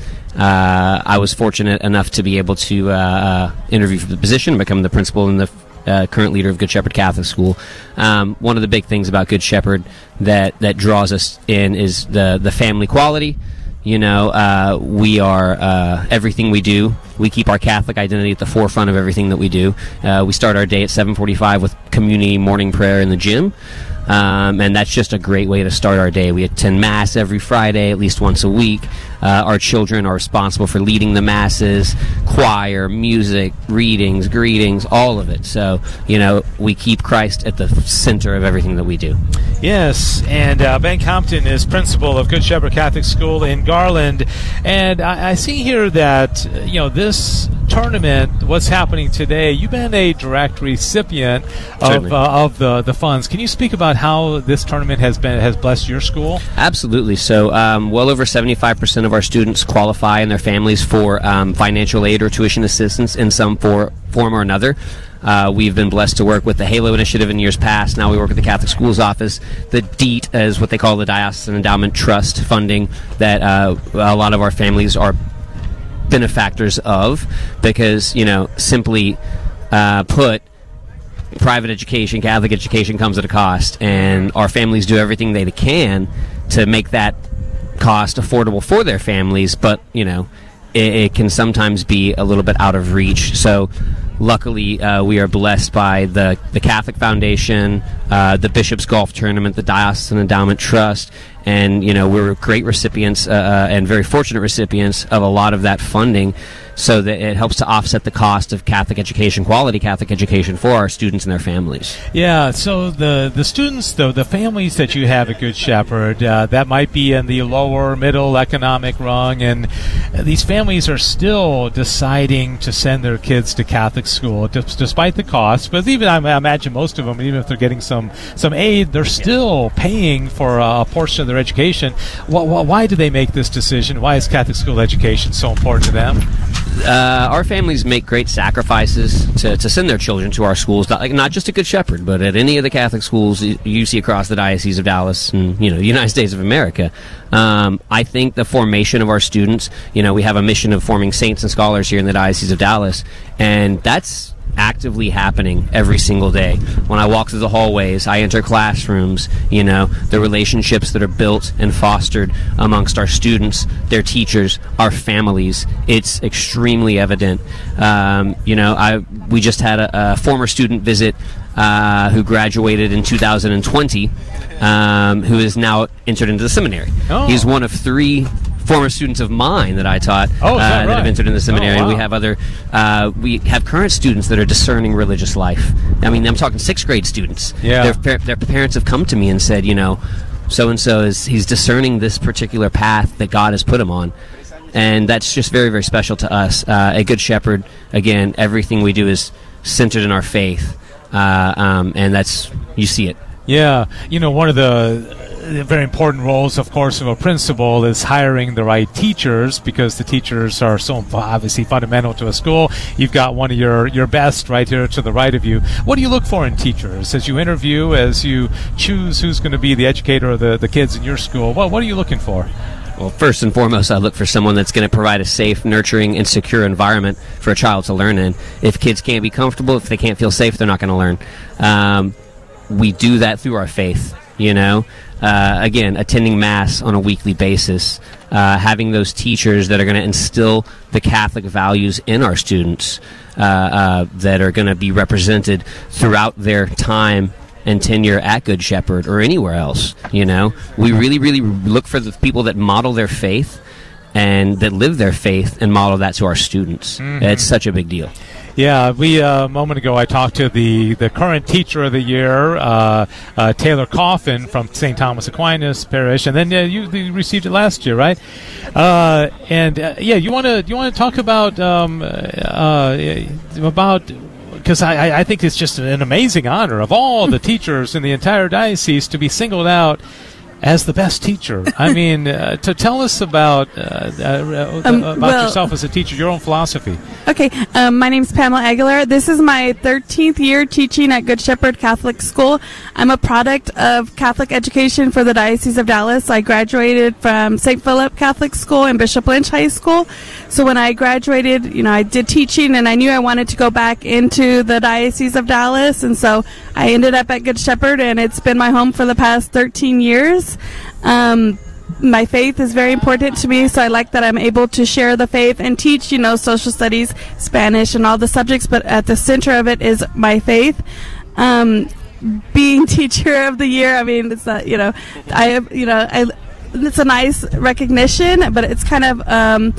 I was fortunate enough to be able to interview for the position and become the principal and the current leader of Good Shepherd Catholic School. One of the big things about Good Shepherd that draws us in is the family quality. You know, we are everything we do. We keep our Catholic identity at the forefront of everything that we do. We start our day at 7:45 with community morning prayer in the gym. And that's just a great way to start our day. We attend Mass every Friday, at least once a week. Our children are responsible for leading the Masses, choir, music, readings, greetings, all of it. So, you know, we keep Christ at the center of everything that we do. Yes, and Ben Compton is principal of Good Shepherd Catholic School in Garland. And I see here that, you know, this tournament, what's happening today, you've been a direct recipient of the funds. Can you speak about how this tournament has blessed your school? Absolutely. So well over 75% of our students qualify and their families for financial aid or tuition assistance in some form or another. We've been blessed to work with the HALO initiative in years past. Now we work with the Catholic Schools Office. The DEET is what they call the Diocesan Endowment Trust funding that a lot of our families are benefactors of, because, you know, simply put, private education, Catholic education comes at a cost, and our families do everything they can to make that cost affordable for their families, but, you know, it can sometimes be a little bit out of reach. So luckily, we are blessed by the Catholic Foundation, the Bishop's Golf Tournament, the Diocesan Endowment Trust, and, you know, we're great recipients and very fortunate recipients of a lot of that funding, so that it helps to offset the cost of Catholic education, quality Catholic education for our students and their families. Yeah, so the students, though, the families that you have at Good Shepherd, that might be in the lower middle economic rung, and these families are still deciding to send their kids to Catholic school despite the cost. But even, I imagine most of them, even if they're getting some aid, they're still paying for a portion of their education. Why do they make this decision? Why is Catholic school education so important to them? Our families make great sacrifices to send their children to our schools, not just at Good Shepherd, but at any of the Catholic schools you see across the Diocese of Dallas and, you know, the United States of America. I think the formation of our students, you know, we have a mission of forming saints and scholars here in the Diocese of Dallas, and that's actively happening every single day. When I walk through the hallways, I enter classrooms, you know, the relationships that are built and fostered amongst our students, their teachers, our families, it's extremely evident. You know, we just had a former student visit who graduated in 2020, who is now entered into the seminary. Oh. He's one of 3 former students of mine that I taught that have entered in the seminary. And we have we have current students that are discerning religious life. I mean, I'm talking 6th grade students. Yeah. Their parents have come to me and said, you know, so-and-so he's discerning this particular path that God has put him on. And that's just very, very special to us. At Good Shepherd, again, everything we do is centered in our faith. And that's, you see it. Yeah. You know, one of the very important roles, of course, of a principal is hiring the right teachers, because the teachers are so obviously fundamental to a school. You've got one of your best right here to the right of you. What do you look for in teachers as you interview, as you choose who's going to be the educator of the kids in your school? What are you looking for? Well, first and foremost, I look for someone that's going to provide a safe, nurturing, and secure environment for a child to learn in. If kids can't be comfortable, if they can't feel safe, they're not going to learn. We do that through our faith, you know. Again, attending Mass on a weekly basis, having those teachers that are going to instill the Catholic values in our students, that are going to be represented throughout their time and tenure at Good Shepherd or anywhere else. You know, we really, really look for the people that model their faith and that live their faith and model that to our students. Mm-hmm. It's such a big deal. Yeah, we a moment ago I talked to the current teacher of the year, Taylor Coffin from St. Thomas Aquinas Parish, and then you received it last year, right? You want to talk about because I think it's just an amazing honor of all the teachers in the entire diocese to be singled out as the best teacher. I mean, to tell us about yourself as a teacher, your own philosophy. Okay, my name's Pamela Aguilar. This is my 13th year teaching at Good Shepherd Catholic School. I'm a product of Catholic education for the Diocese of Dallas. I graduated from St. Philip Catholic School and Bishop Lynch High School. So when I graduated, I did teaching, and I knew I wanted to go back into the Diocese of Dallas, and so I ended up at Good Shepherd, and it's been my home for the past 13 years. My faith is very important to me, so I like that I'm able to share the faith and teach, social studies, Spanish, and all the subjects, but at the center of it is my faith. Being teacher of the year, I mean, it's not, it's a nice recognition, but it's kind of,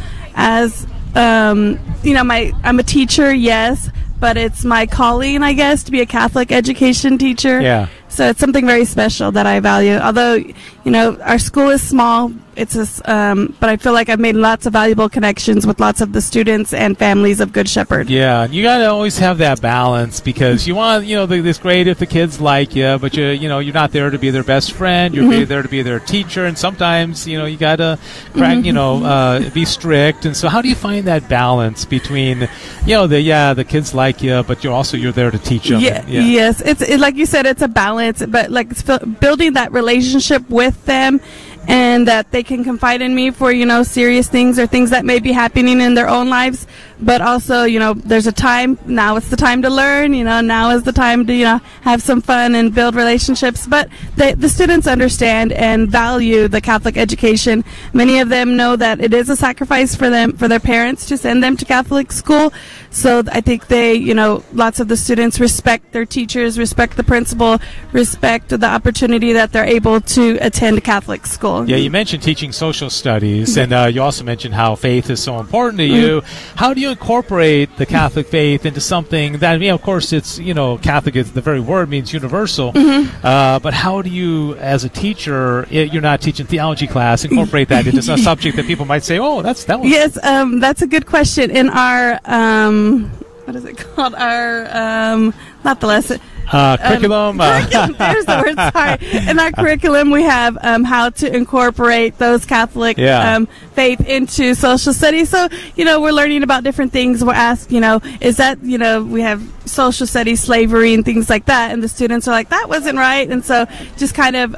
I'm a teacher, yes, but it's my calling, I guess, to be a Catholic education teacher. Yeah. So it's something very special that I value. Although, our school is small, but I feel like I've made lots of valuable connections with lots of the students and families of Good Shepherd. Yeah, you got to always have that balance, because you want, it's great if the kids like you, but you're not there to be their best friend. You're there to be their teacher, and sometimes, you got to crack, be strict. And so, how do you find that balance between, the kids like you, but you're there to teach them? Yeah. Yes, it's like you said, it's a balance, but like building that relationship with them, and that they can confide in me for, serious things or things that may be happening in their own lives. But also, there's a time, now it's the time to learn, now is the time to, have some fun and build relationships. But the students understand and value the Catholic education. Many of them know that it is a sacrifice for their parents to send them to Catholic school. So I think lots of the students respect their teachers, respect the principal, respect the opportunity that they're able to attend Catholic school. Yeah, you mentioned teaching social studies, and you also mentioned how faith is so important to you. How do you incorporate the Catholic faith into something that, of course, it's, Catholic is the very word means universal, but how do you, as a teacher, you're not teaching theology class, incorporate that into a subject that people might say, oh, that one. Yes, that's a good question. In our, what is it called? Our, not the lesson. Curriculum. There's the word. Sorry. In our curriculum, we have how to incorporate those Catholic faith into social studies. So, we're learning about different things. We're asked, is that, we have social studies, slavery, and things like that. And the students are like, that wasn't right. And so just kind of,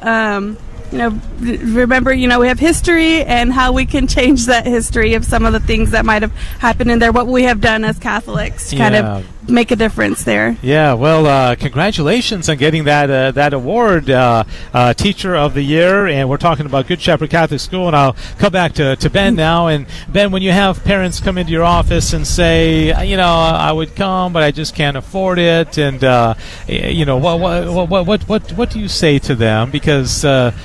remember, we have history and how we can change that history of some of the things that might have happened in there, what we have done as Catholics to kind of make a difference there. Yeah, well, congratulations on getting that award, Teacher of the Year, and we're talking about Good Shepherd Catholic School, and I'll come back to Ben now. And Ben, when you have parents come into your office and say, I would come, but I just can't afford it, and what do you say to them? Because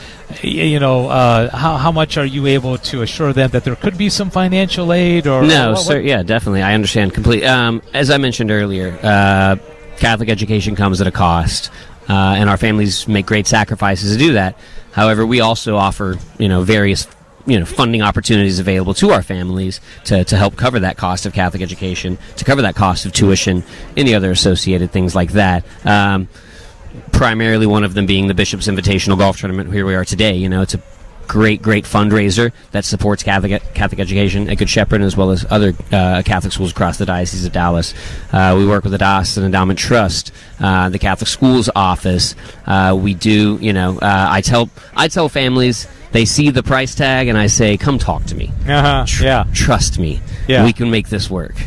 how much are you able to assure them that there could be some financial aid? Or no, sir. Yeah, definitely. I understand completely. As I mentioned earlier, Catholic education comes at a cost, and our families make great sacrifices to do that. However, we also offer, various, funding opportunities available to our families to help cover that cost of Catholic education, to cover that cost of tuition, any other associated things like that. Primarily one of them being the Bishop's Invitational Golf Tournament. Here we are today. It's a great fundraiser that supports Catholic education at Good Shepherd, as well as other Catholic schools across the Diocese of Dallas. We work with the Diocesan Endowment Trust, the Catholic Schools Office. We do, I tell families, they see the price tag and I say, come talk to me. Trust me. Yeah. We can make this work.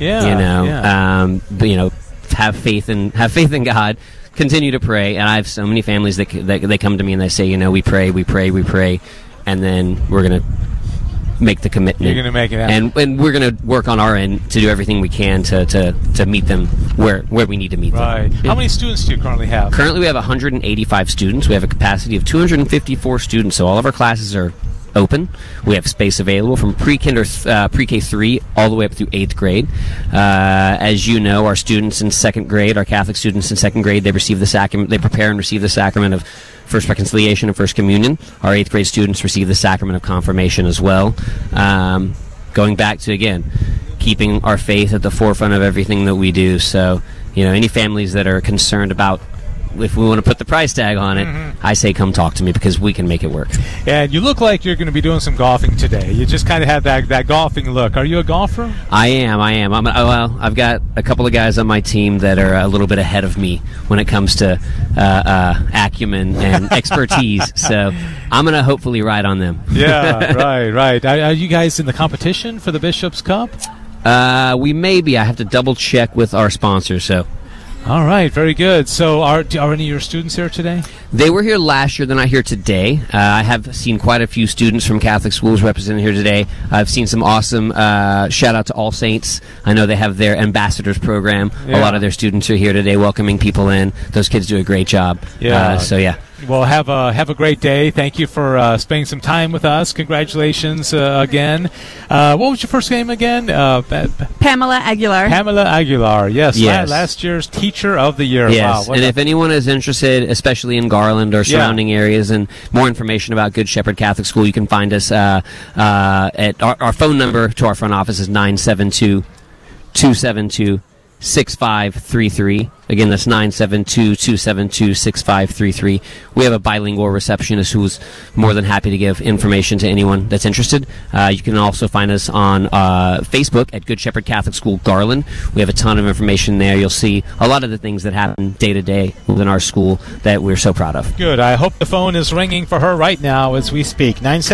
Have faith in God. Continue to pray, and I have so many families that they come to me and they say, we pray, and then we're going to make the commitment. You're going to make it happen. And we're going to work on our end to do everything we can to meet them where we need to meet them. Right. How many students do you currently have? Currently we have 185 students. We have a capacity of 254 students, so all of our classes are open. We have space available from pre-K3 all the way up through 8th grade. As you know, our students in 2nd grade, our Catholic students in 2nd grade, they receive the sacrament. They prepare and receive the sacrament of First Reconciliation and First Communion. Our 8th grade students receive the sacrament of confirmation as well. going back to, again, keeping our faith at the forefront of everything that we do. So, any families that are concerned about if we want to put the price tag on it, I say come talk to me because we can make it work. And you look like you're going to be doing some golfing today. You just kind of have that golfing look. Are you a golfer? I am. I've got a couple of guys on my team that are a little bit ahead of me when it comes to acumen and expertise. So I'm going to hopefully ride on them. Yeah, right. Are you guys in the competition for the Bishop's Cup? We may be. I have to double check with our sponsors. So. All right, very good. So are any of your students here today? They were here last year. They're not here today. I have seen quite a few students from Catholic schools represented here today. I've seen some awesome shout out to All Saints. I know they have their ambassadors program. Yeah. A lot of their students are here today welcoming people in. Those kids do a great job. Yeah. Yeah. Well, have a great day. Thank you for spending some time with us. Congratulations again. What was your first name again? Pamela Aguilar. Pamela Aguilar. Yes. Yes. Last year's Teacher of the Year. Yes. Wow. And if anyone is interested, especially in Garland or surrounding areas, and more information about Good Shepherd Catholic School, you can find us at our phone number to our front office is 972-272-6533. Again, that's 972-272-6533. We have a bilingual receptionist who's more than happy to give information to anyone that's interested. You can also find us on Facebook at Good Shepherd Catholic School Garland. We have a ton of information there. You'll see a lot of the things that happen day to day within our school that we're so proud of. Good. I hope the phone is ringing for her right now as we speak.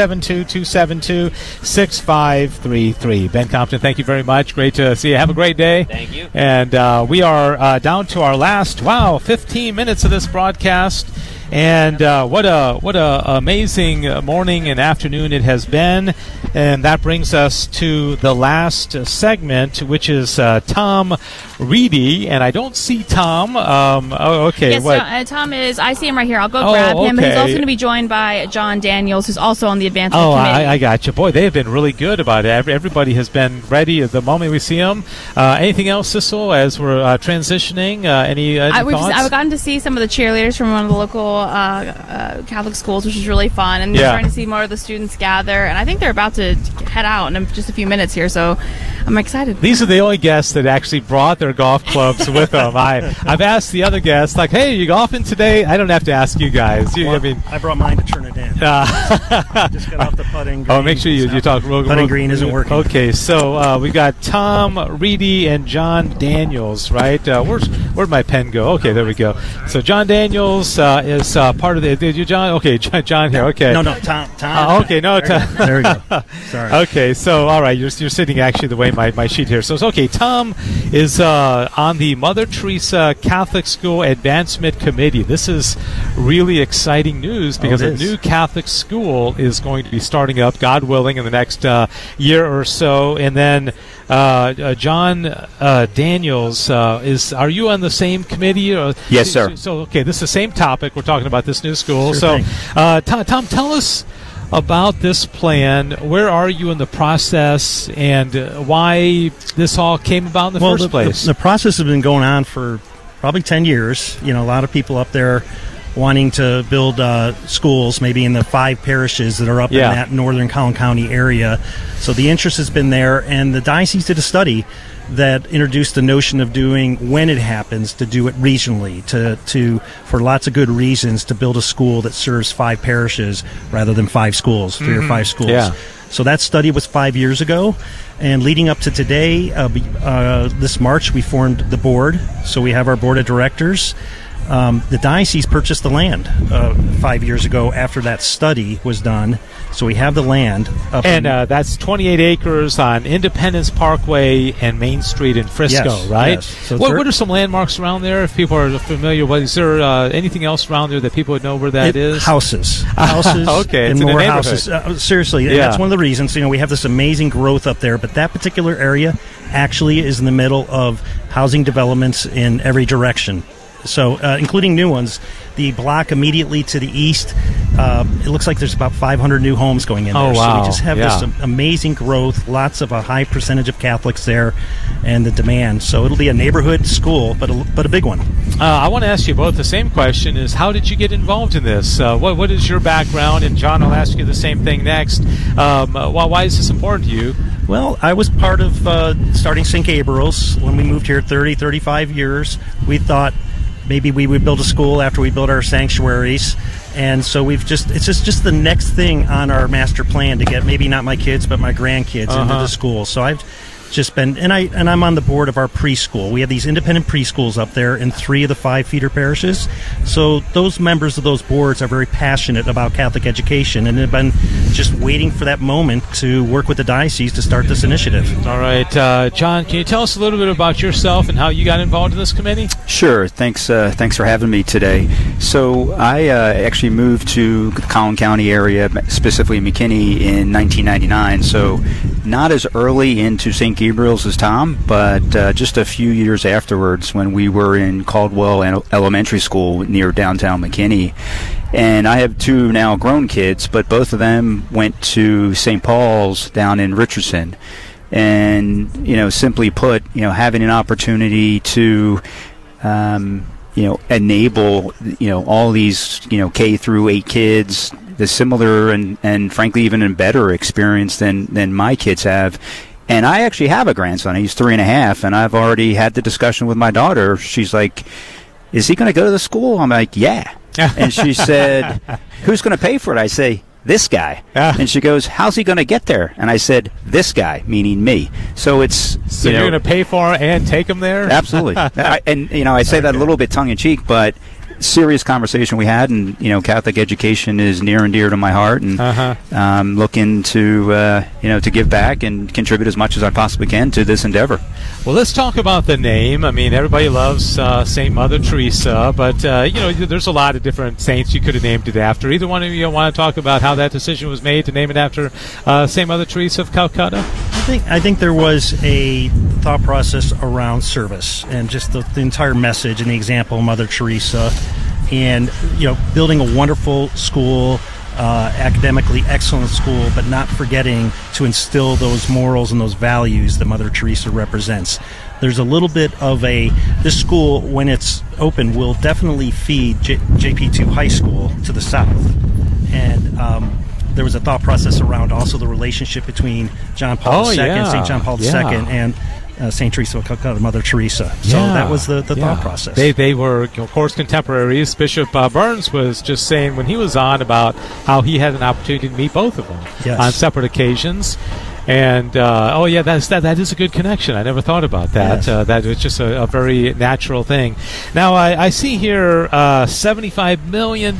972-272-6533. Ben Compton, thank you very much. Great to see you. Have a great day. Thank you. And we are down to our last 15 minutes of this broadcast, and what a amazing morning and afternoon it has been. And that brings us to the last segment, which is Tom Reedy, and I don't see Tom. Okay. Yes, what? Tom is. I see him right here. I'll go grab him. But he's also going to be joined by John Daniels, who's also on the advancement committee. I got you. Boy, they have been really good about it. Everybody has been ready at the moment we see them. Anything else, Sissel, as we're transitioning? Any thoughts? I've gotten to see some of the cheerleaders from one of the local Catholic schools, which is really fun, and we're trying to see more of the students gather. And I think they're about to head out in just a few minutes here, so I'm excited. These are the only guests that actually brought their golf clubs with them. I've asked the other guests, like, hey, you golfing today? I don't have to ask you guys. I brought mine to turn it in. I just got off the putting green. Oh, make sure you talk real good. Putting green isn't working. Okay, so we got Tom Reedy and John Daniels, right? Where'd my pen go? Okay, there we go. So John Daniels is part of the. Did you, John? Okay, John here. Okay. No, Tom. Okay, no, Tom. There we go. Sorry. Okay, so all right, you're sitting actually the way my sheet here. So it's okay. Tom is on the Mother Teresa Catholic School Advancement Committee. This is really exciting news because a new Catholic school is going to be starting up, God willing, in the next year or so. And then John Daniels, are you on the same committee? Yes, sir. So okay, this is the same topic. We're talking about this new school. Sure Tom, tell us about this plan. Where are you in the process, and why this all came about in the first place? The process has been going on for probably 10 years. A lot of people up there wanting to build schools, maybe in the 5 parishes that are up in that northern Collin County area. So the interest has been there, and the diocese did a study that introduced the notion of doing, when it happens, to do it regionally, to for lots of good reasons, to build a school that serves 5 parishes rather than 5 schools, 3 or 5 schools. Yeah. So that study was 5 years ago, and leading up to today, this March, we formed the board. So we have our board of directors. The diocese purchased the land 5 years ago after that study was done. So we have the land. That's 28 acres on Independence Parkway and Main Street in Frisco, right? Yes. So what are some landmarks around there, if people are familiar? Is there anything else around there that people would know where that is? Houses. Okay, and it's more in houses. Seriously, and that's one of the reasons. We have this amazing growth up there, but that particular area actually is in the middle of housing developments in every direction. So, including new ones. The block immediately to the east, it looks like there's about 500 new homes going in there. Oh, wow. So we just have this amazing growth, lots of a high percentage of Catholics there, and the demand. So it'll be a neighborhood school, but a big one. I want to ask you both the same question: is how did you get involved in this? What is your background? And John, I'll ask you the same thing next. Why is this important to you? Well, I was part of starting St. Gabriel's when we moved here 35 years. We thought maybe we would build a school after we built our sanctuaries. And so it's just the next thing on our master plan to get maybe not my kids, but my grandkids into the school. So I've just been, and I'm on the board of our preschool. We have these independent preschools up there in 3 of the 5 feeder parishes. So those members of those boards are very passionate about Catholic education, and have been just waiting for that moment to work with the diocese to start this initiative. All right, John, can you tell us a little bit about yourself and how you got involved in this committee? Sure. Thanks for having me today. So I actually moved to the Collin County area, specifically McKinney, in 1999. So not as early into St. Gabriel's as Tom, but just a few years afterwards when we were in Caldwell Elementary School near downtown McKinney. And I have 2 now grown kids, but both of them went to St. Paul's down in Richardson. And, simply put, having an opportunity to, enable, all these, K through 8 kids, the similar and frankly even a better experience than my kids have. And I actually have a grandson. He's 3.5, and I've already had the discussion with my daughter. She's like, "Is he going to go to the school?" I'm like, "Yeah." And she said, "Who's going to pay for it?" I say, "This guy." And she goes, "How's he going to get there?" And I said, "This guy," meaning me. So it's you're going to pay for it and take him there? Absolutely. I say that a little bit tongue in cheek, but serious conversation we had, and Catholic education is near and dear to my heart, and I'm looking to to give back and contribute as much as I possibly can to this endeavor. Well, let's talk about the name. I mean, everybody loves St. Mother Teresa, but there's a lot of different saints you could have named it after. Either one of you want to talk about how that decision was made to name it after St. Mother Teresa of Calcutta? I think there was a thought process around service and just the entire message and the example of Mother Teresa, and building a wonderful school, academically excellent school, but not forgetting to instill those morals and those values that Mother Teresa represents. There's a little bit of this school, when it's open, will definitely feed JP2 High School to the south. And there was a thought process around also the relationship between John Paul II, St. John Paul II, and St. Teresa of Calcutta, Mother Teresa. So that was the thought process. They were, of course, contemporaries. Bishop Burns was just saying when he was on about how he had an opportunity to meet both of them on separate occasions. And that is a good connection. I never thought about that. Yes. That was just a very natural thing. Now I see here $75 million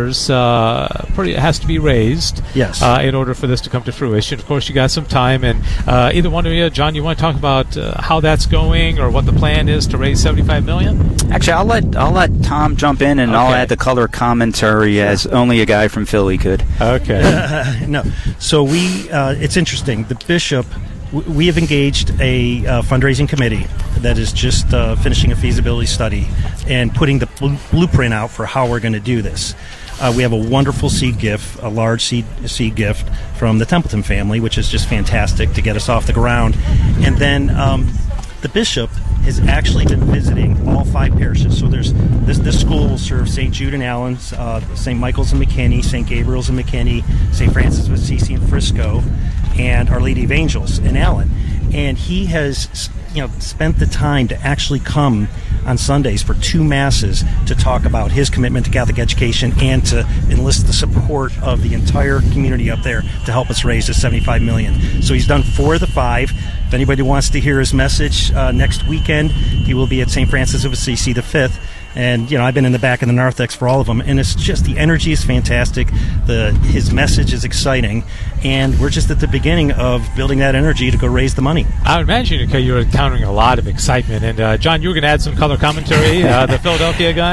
has to be raised. Yes. In order for this to come to fruition. Of course, you got some time, and either one of you, John, you want to talk about how that's going or what the plan is to raise $75 million? Actually, I'll let Tom jump in, and I'll add the color commentary as only a guy from Philly could. Okay. No. So it's interesting. The bishop, we have engaged a fundraising committee that is just finishing a feasibility study and putting the blueprint out for how we're going to do this. We have a wonderful seed gift, a large seed gift from the Templeton family, which is just fantastic to get us off the ground. And then the bishop has actually been visiting all 5 parishes. So there's this school will serve St. Jude and Allen's, St. Michael's in McKinney, St. Gabriel's in McKinney, St. Francis of Assisi in Frisco, and Our Lady of Angels in Allen. And he has spent the time to actually come on Sundays for 2 masses to talk about his commitment to Catholic education and to enlist the support of the entire community up there to help us raise the $75 million. So he's done 4 of the 5. If anybody wants to hear his message next weekend, he will be at St. Francis of Assisi the 5th. And, I've been in the back of the narthex for all of them, and it's just the energy is fantastic. His message is exciting, and we're just at the beginning of building that energy to go raise the money. I would imagine you're encountering a lot of excitement. And, John, you were going to add some color commentary, the Philadelphia guy?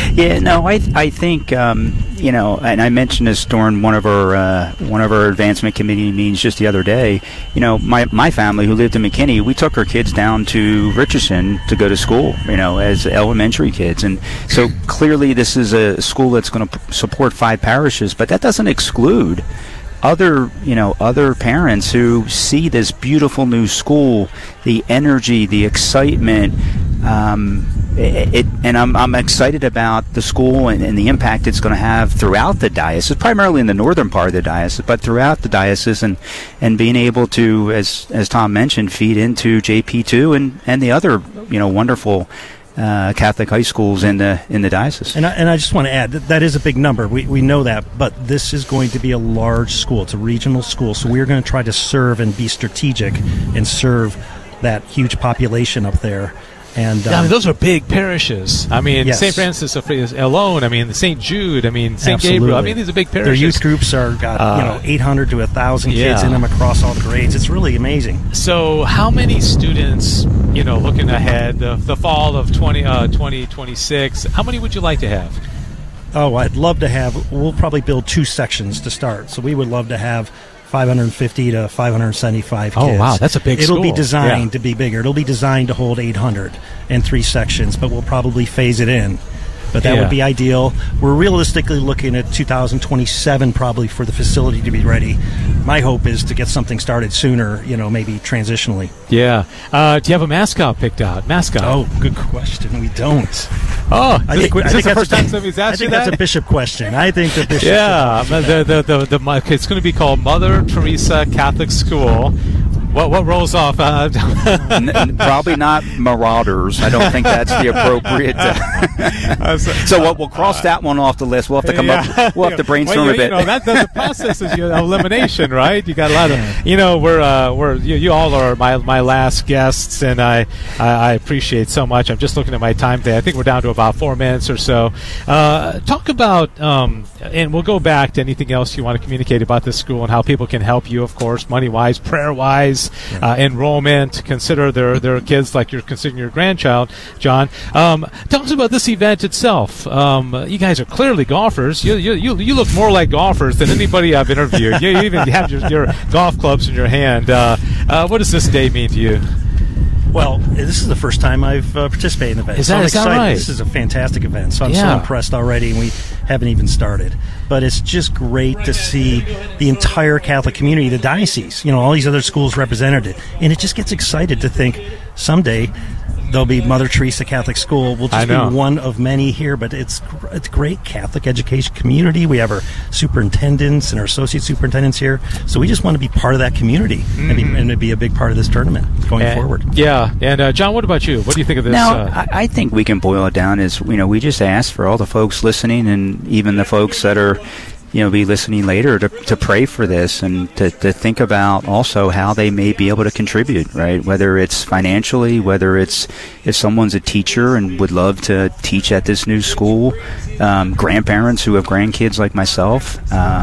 I think, and I mentioned this during one of our advancement committee meetings just the other day. My family, who lived in McKinney, we took our kids down to Richardson to go to school, as elementary kids. And so clearly this is a school that's going to support 5 parishes, but that doesn't exclude other parents who see this beautiful new school, the energy, the excitement, I'm excited about the school and the impact it's going to have throughout the diocese, primarily in the northern part of the diocese, but throughout the diocese, and being able to, as Tom mentioned, feed into JP2 and the other wonderful Catholic high schools in the diocese. And I just want to add that is a big number. We know that, but this is going to be a large school. It's a regional school, so we're going to try to serve and be strategic and serve that huge population up there. And I mean, those are big parishes. I mean, yes. St. Francis alone. I mean, St. Jude. I mean, St. Gabriel. I mean, these are big parishes. Their youth groups are got 800 to 1,000 kids in them across all the grades. It's really amazing. So, how many students? Looking ahead, the fall of 2026. How many would you like to have? Oh, I'd love to have. We'll probably build 2 sections to start. So we would love to have 550 to 575 kids. Oh, wow, that's a big school. It'll be designed to be bigger. It'll be designed to hold 800 in 3 sections, but we'll probably phase it in. But that would be ideal. We're realistically looking at 2027 probably for the facility to be ready. My hope is to get something started sooner, maybe transitionally. Yeah. Do you have a mascot picked out? Oh, good question. We don't. Oh, I think that's the first time somebody's asked you that? That's a bishop question. I think the bishop. Yeah, it's going to be called Mother Teresa Catholic School. What rolls off? Probably not Marauders. I don't think that's the appropriate. So we'll cross that one off the list. We'll have to come up. We'll have to brainstorm a bit. That's the process is elimination, right? You got a lot of. You all are my last guests, and I appreciate so much. I'm just looking at my time today. I think we're down to about 4 minutes or so. Talk about, and we'll go back to anything else you want to communicate about this school and how people can help you, of course, money-wise, prayer-wise, enrollment, consider their kids like you're considering your grandchild, John. Tell us about this event itself. You guys are clearly golfers. You look more like golfers than anybody I've interviewed. You even have your golf clubs in your hand. What does this day mean to you? Well, this is the first time I've participated in the event. Is that right? This is a fantastic event, so I'm so impressed already, and we haven't even started. But it's just great to see the entire Catholic community, the diocese, all these other schools represented, and it just gets excited to think someday there'll be Mother Teresa Catholic School. We'll just be one of many here, but it's great Catholic education community. We have our superintendents and our associate superintendents here, so we just want to be part of that community and be a big part of this tournament going forward. Yeah, and John, what about you? What do you think of this? Now, I think we can boil it down as, we just ask for all the folks listening and even the folks that are be listening later to pray for this and to think about also how they may be able to contribute, right? Whether it's financially, whether it's if someone's a teacher and would love to teach at this new school, grandparents who have grandkids like myself.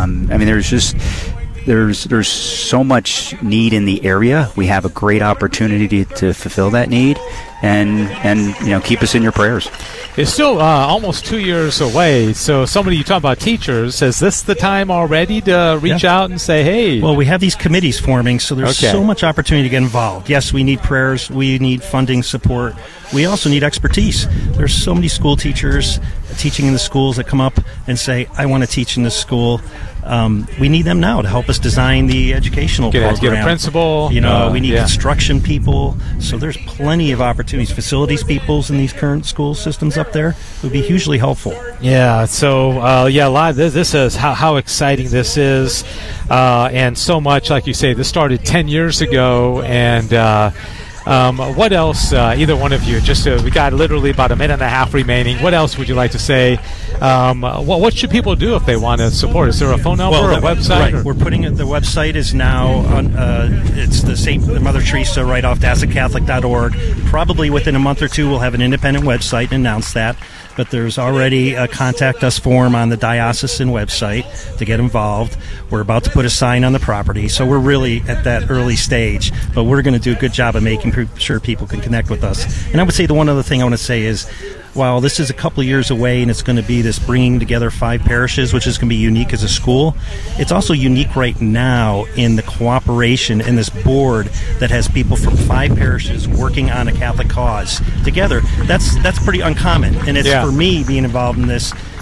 There's so much need in the area. We have a great opportunity to fulfill that need, and keep us in your prayers. It's still almost 2 years away, so somebody, you talk about teachers, is this the time already to reach out and say, hey? Well, we have these committees forming, so there's so much opportunity to get involved. Yes, we need prayers, we need funding support, we also need expertise. There's so many school teachers teaching in the schools that come up and say, I want to teach in this school. We need them now to help us design the educational program. Get a principal. We need construction people. So there's plenty of opportunities. Facilities peoples in these current school systems up there would be hugely helpful. Yeah. So a lot. This is how exciting this is, and so much, like you say, this started 10 years ago, and. What else, either one of you, we got literally about a minute and a half remaining. What else would you like to say? What should people do if they want to support? Is there a phone number or a website? Right. We're putting the website is now on, it's the Mother Teresa right off DassitCatholic.org. Probably within a month or two we'll have an independent website and announce that. But there's already a contact us form on the diocesan website to get involved. We're about to put a sign on the property, so we're really at that early stage. But we're going to do a good job of making sure people can connect with us. And I would say the one other thing I want to say is, while this is a couple of years away and it's going to be this bringing together 5 parishes, which is going to be unique as a school, it's also unique right now in the cooperation in this board that has people from 5 parishes working on a Catholic cause together. That's pretty uncommon, and it's for me being involved in this.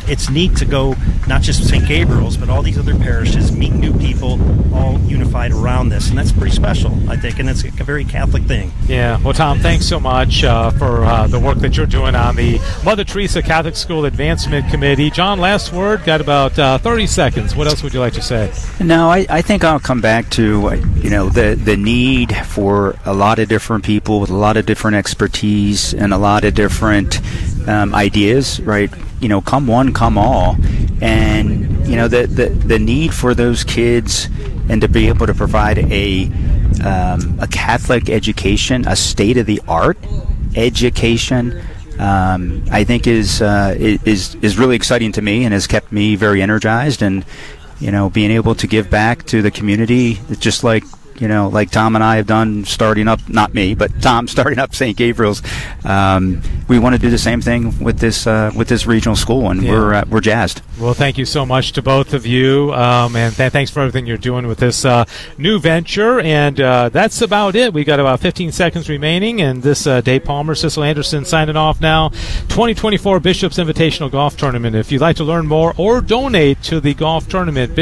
it's neat to go not just St. Gabriel's, but all these other parishes, meet new people, all unified around this, and that's pretty special, I think, and it's a very Catholic thing. Yeah. Well, Tom, thanks so much for the work that you're doing on the Mother Teresa Catholic School Advancement Committee. John, last word. Got about 30 seconds. What else would you like to say? No, I think I'll come back to the need for a lot of different people with a lot of different expertise and a lot of different ideas, right? Come one, come all, and the need for those kids and to be able to provide a Catholic education, a state-of-the-art education, I think is really exciting to me and has kept me very energized. And being able to give back to the community, just like Tom and I have done, starting up, not me, but Tom starting up St. Gabriel's. We want to do the same thing with this regional school, and we're jazzed. Well, thank you so much to both of you, and thanks for everything you're doing with this new venture. And that's about it. We got about 15 seconds remaining, and this Dave Palmer, Cecil Anderson signing off now. 2024 Bishops Invitational Golf Tournament. If you'd like to learn more or donate to the golf tournament,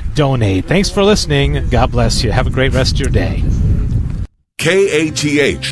bishopsgolf.org/donate. Thanks for listening. God bless you. Have a great rest of your day. KATH